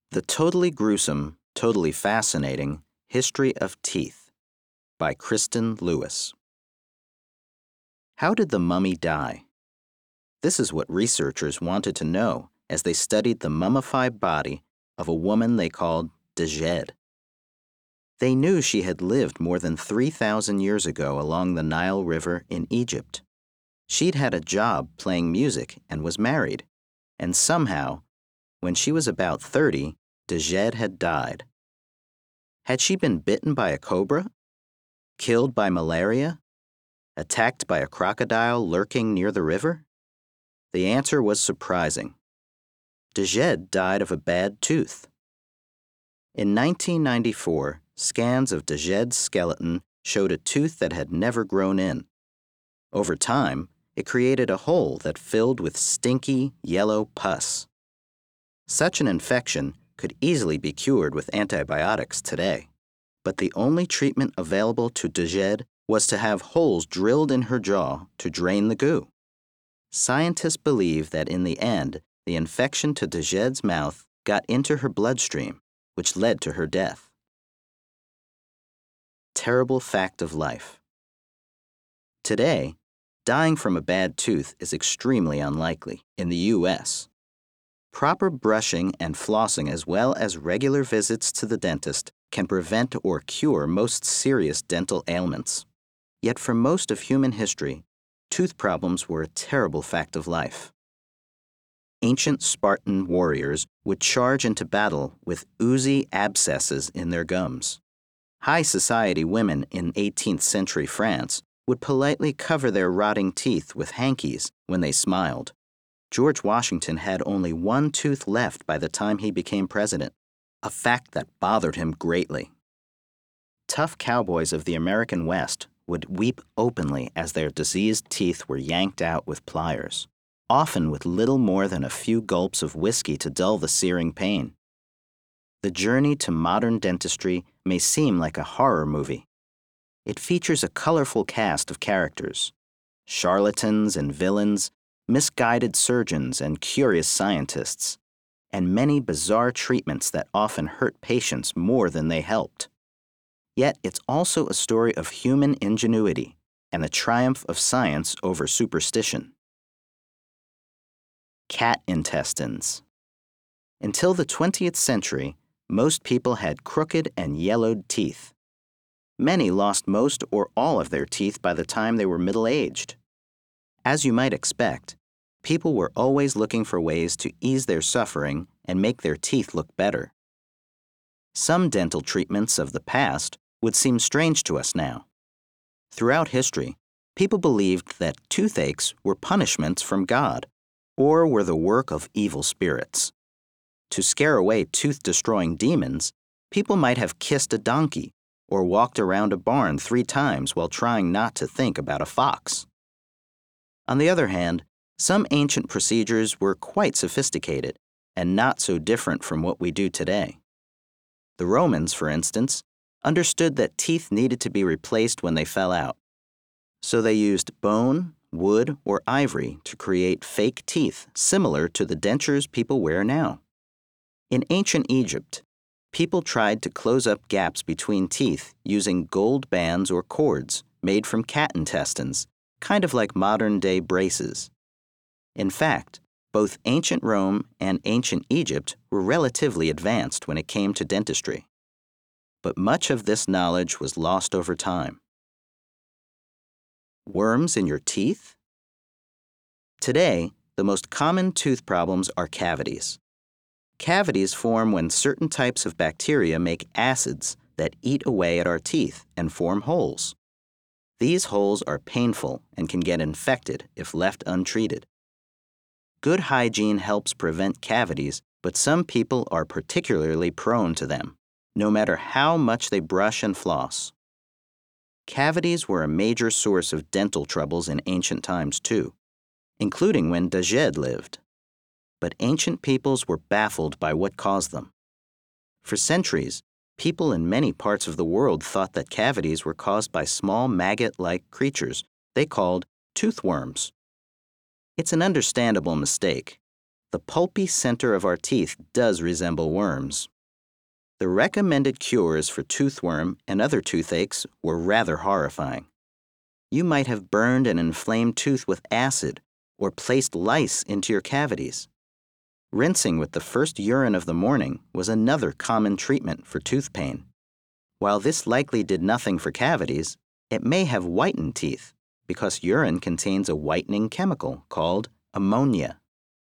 The Totally Gruesome, Totally Fascinating History of Teeth by Kristen Lewis. How did the mummy die? This is what researchers wanted to know as they studied the mummified body of a woman they called Djed. They knew she had lived more than 3,000 years ago along the Nile River in Egypt. She'd had a job playing music and was married, and somehow, when she was about 30, Djed had died. Had she been bitten by a cobra? Killed by malaria? Attacked by a crocodile lurking near the river? The answer was surprising. Djed died of a bad tooth. In 1994, scans of Djed's skeleton showed a tooth that had never grown in. Over time, it created a hole that filled with stinky, yellow pus. Such an infection could easily be cured with antibiotics today, but the only treatment available to Djed was to have holes drilled in her jaw to drain the goo. Scientists believe that in the end, the infection to Djed's mouth got into her bloodstream, which led to her death. Terrible fact of life. Today, dying from a bad tooth is extremely unlikely in the U.S. Proper brushing and flossing as well as regular visits to the dentist can prevent or cure most serious dental ailments. Yet for most of human history, tooth problems were a terrible fact of life. Ancient Spartan warriors would charge into battle with oozy abscesses in their gums. High society women in 18th century France would politely cover their rotting teeth with hankies when they smiled. George Washington had only one tooth left by the time he became president, a fact that bothered him greatly. Tough cowboys of the American West would weep openly as their diseased teeth were yanked out with pliers, often with little more than a few gulps of whiskey to dull the searing pain. The journey to modern dentistry may seem like a horror movie. It features a colorful cast of characters, charlatans and villains, misguided surgeons and curious scientists, and many bizarre treatments that often hurt patients more than they helped. Yet it's also a story of human ingenuity and the triumph of science over superstition. Cat intestines. Until the 20th century, most people had crooked and yellowed teeth. Many lost most or all of their teeth by the time they were middle-aged. As you might expect, people were always looking for ways to ease their suffering and make their teeth look better. Some dental treatments of the past would seem strange to us now. Throughout history, people believed that toothaches were punishments from God or were the work of evil spirits. To scare away tooth-destroying demons, people might have kissed a donkey or walked around a barn 3 times while trying not to think about a fox. On the other hand, some ancient procedures were quite sophisticated and not so different from what we do today. The Romans, for instance, understood that teeth needed to be replaced when they fell out. So they used bone, wood, or ivory to create fake teeth similar to the dentures people wear now. In ancient Egypt, people tried to close up gaps between teeth using gold bands or cords made from cat intestines, kind of like modern-day braces. In fact, both ancient Rome and ancient Egypt were relatively advanced when it came to dentistry. But much of this knowledge was lost over time. Worms in your teeth? Today, the most common tooth problems are cavities. Cavities form when certain types of bacteria make acids that eat away at our teeth and form holes. These holes are painful and can get infected if left untreated. Good hygiene helps prevent cavities, but some people are particularly prone to them, no matter how much they brush and floss. Cavities were a major source of dental troubles in ancient times too, including when Djed lived. But ancient peoples were baffled by what caused them. For centuries, people in many parts of the world thought that cavities were caused by small maggot-like creatures they called toothworms. It's an understandable mistake. The pulpy center of our teeth does resemble worms. The recommended cures for toothworm and other toothaches were rather horrifying. You might have burned an inflamed tooth with acid or placed lice into your cavities. Rinsing with the first urine of the morning was another common treatment for tooth pain. While this likely did nothing for cavities, it may have whitened teeth because urine contains a whitening chemical called ammonia.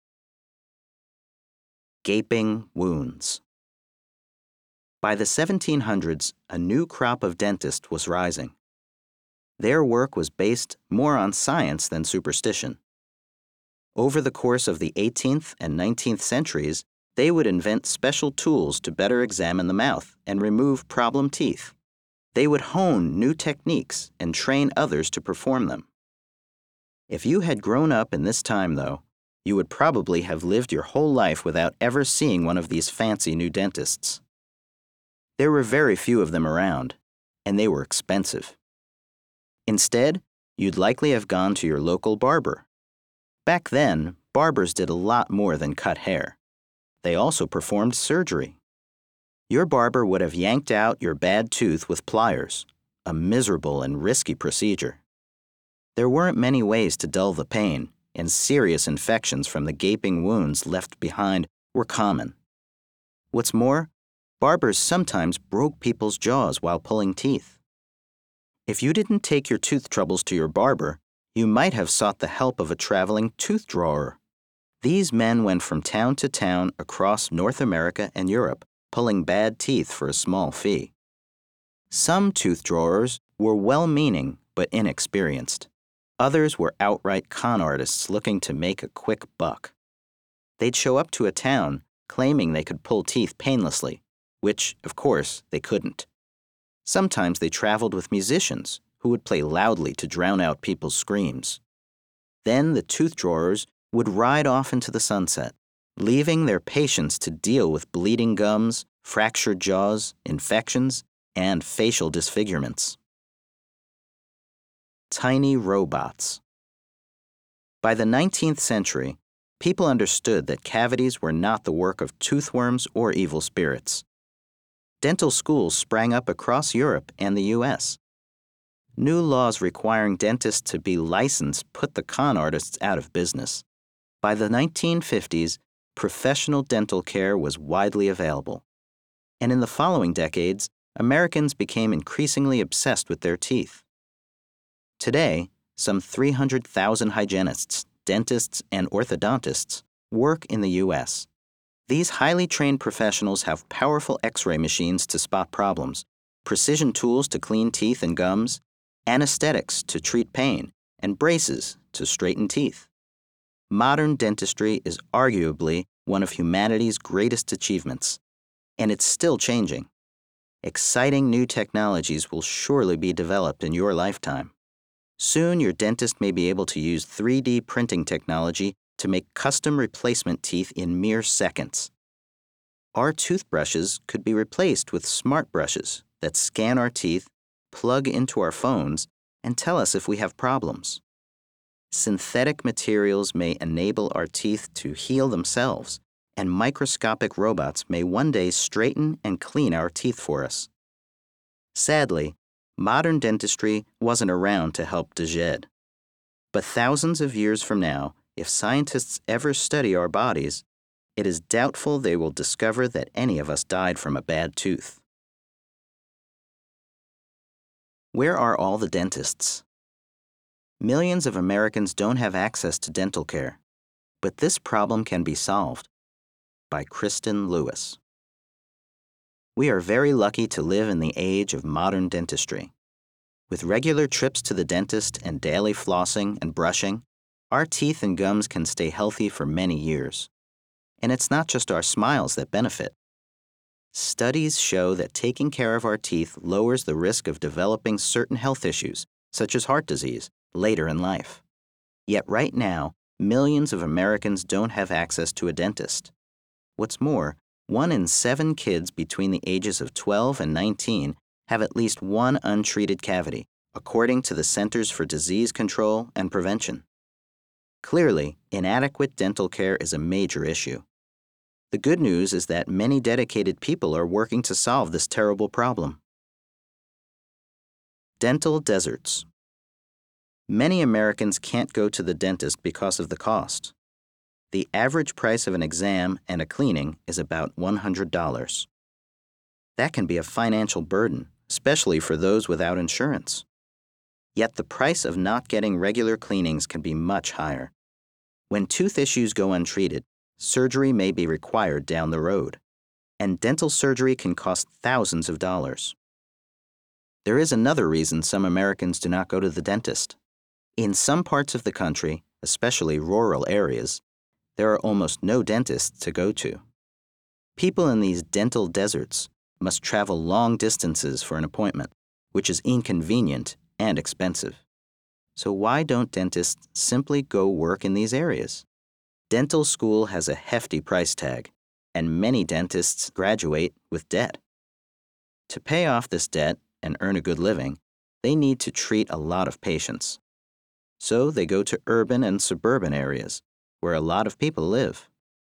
Gaping wounds. By the 1700s, a new crop of dentists was rising. Their work was based more on science than superstition. Over the course of the 18th and 19th centuries, they would invent special tools to better examine the mouth and remove problem teeth. They would hone new techniques and train others to perform them. If you had grown up in this time, though, you would probably have lived your whole life without ever seeing one of these fancy new dentists. There were very few of them around, and they were expensive. Instead, you'd likely have gone to your local barber. Back then, barbers did a lot more than cut hair. They also performed surgery. Your barber would have yanked out your bad tooth with pliers, a miserable and risky procedure. There weren't many ways to dull the pain, and serious infections from the gaping wounds left behind were common. What's more, barbers sometimes broke people's jaws while pulling teeth. If you didn't take your tooth troubles to your barber, you might have sought the help of a traveling tooth drawer. These men went from town to town across North America and Europe, pulling bad teeth for a small fee. Some tooth drawers were well-meaning but inexperienced. Others were outright con artists looking to make a quick buck. They'd show up to a town claiming they could pull teeth painlessly, which, of course, they couldn't. Sometimes they traveled with musicians who would play loudly to drown out people's screams. Then the tooth drawers would ride off into the sunset, leaving their patients to deal with bleeding gums, fractured jaws, infections, and facial disfigurements. Tiny robots. By the 19th century, people understood that cavities were not the work of toothworms or evil spirits. Dental schools sprang up across Europe and the U.S. New laws requiring dentists to be licensed put the con artists out of business. By the 1950s, professional dental care was widely available. And in the following decades, Americans became increasingly obsessed with their teeth. Today, some 300,000 hygienists, dentists, and orthodontists work in the U.S. These highly trained professionals have powerful X-ray machines to spot problems, precision tools to clean teeth and gums, anesthetics to treat pain, and braces to straighten teeth. Modern dentistry is arguably one of humanity's greatest achievements, and it's still changing. Exciting new technologies will surely be developed in your lifetime. Soon, your dentist may be able to use 3D printing technology to make custom replacement teeth in mere seconds. Our toothbrushes could be replaced with smart brushes that scan our teeth, plug into our phones, and tell us if we have problems. Synthetic materials may enable our teeth to heal themselves, and microscopic robots may one day straighten and clean our teeth for us. Sadly, modern dentistry wasn't around to help Dejed. But thousands of years from now, if scientists ever study our bodies, it is doubtful they will discover that any of us died from a bad tooth. Where are all the dentists? Millions of Americans don't have access to dental care, but this problem can be solved. By Kristen Lewis. We are very lucky to live in the age of modern dentistry. With regular trips to the dentist and daily flossing and brushing, our teeth and gums can stay healthy for many years. And it's not just our smiles that benefit. Studies show that taking care of our teeth lowers the risk of developing certain health issues, such as heart disease, later in life. Yet right now, millions of Americans don't have access to a dentist. What's more, 1 in 7 kids between the ages of 12 and 19 have at least one untreated cavity, according to the Centers for Disease Control and Prevention. Clearly, inadequate dental care is a major issue. The good news is that many dedicated people are working to solve this terrible problem. Dental deserts. Many Americans can't go to the dentist because of the cost. The average price of an exam and a cleaning is about $100. That can be a financial burden, especially for those without insurance. Yet the price of not getting regular cleanings can be much higher. When tooth issues go untreated, surgery may be required down the road, and dental surgery can cost thousands of dollars. There is another reason some Americans do not go to the dentist. In some parts of the country, especially rural areas, there are almost no dentists to go to. People in these dental deserts must travel long distances for an appointment, which is inconvenient and expensive. So why don't dentists simply go work in these areas? Dental school has a hefty price tag, and many dentists graduate with debt. To pay off this debt and earn a good living, they need to treat a lot of patients. So they go to urban and suburban areas, where a lot of people live.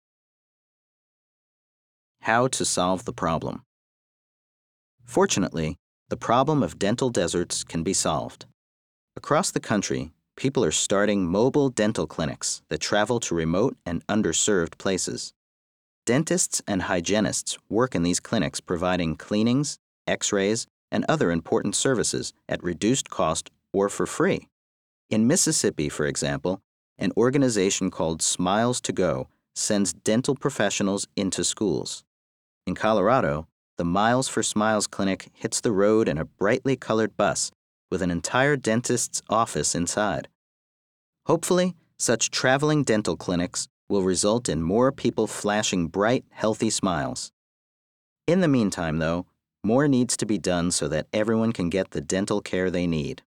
How to solve the problem. Fortunately, the problem of dental deserts can be solved. Across the country, people are starting mobile dental clinics that travel to remote and underserved places. Dentists and hygienists work in these clinics providing cleanings, x-rays, and other important services at reduced cost or for free. In Mississippi, for example, an organization called Smiles to Go sends dental professionals into schools. In Colorado, the Miles for Smiles clinic hits the road in a brightly colored bus with an entire dentist's office inside. Hopefully, such traveling dental clinics will result in more people flashing bright, healthy smiles. In the meantime, though, more needs to be done so that everyone can get the dental care they need.